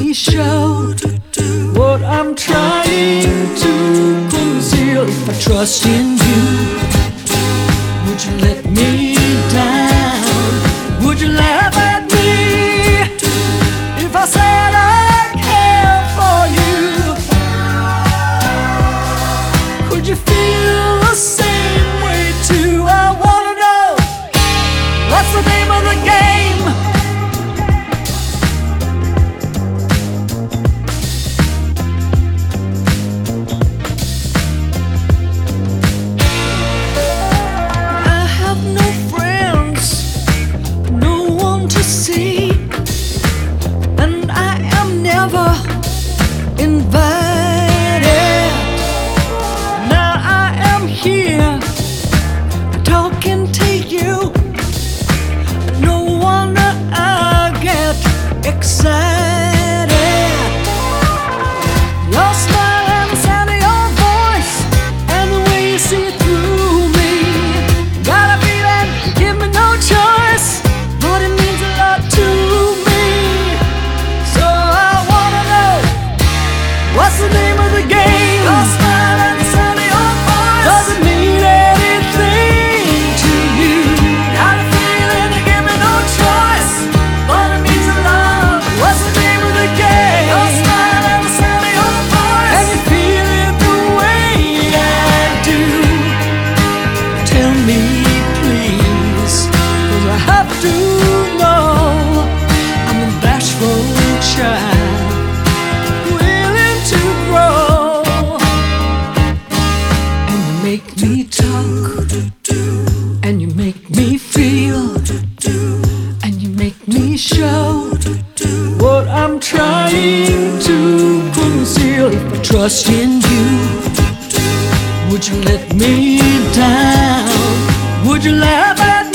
me show what I'm trying to conceal. If I trust in you, would you let me down? Would you laugh at me if I said I care for you? Could you feel the same way too? I wanna know, what's the name of the game? I have no friends, no one to see, and I am never invited. Now I am here talking to you. No wonder I get excited. Your smile and the sound of your voice and the way you see through me. Got a feeling, give me no choice, but it means a lot to me. So I wanna know, what's the name of the game? Your smile and the sound of your voice, does it mean anything to you? Got a feeling, you give me no choice, but it means a lot. What's the name of the game? Your smile and the sound of your voice, and you feel it the way I do. Tell me please, 'cause I have to know. I'm a bashful child, willing to grow. And you make me talk, and you make me feel, and you make me show what I'm trying to conceal. If I trust in you, would you let me down? Would you laugh at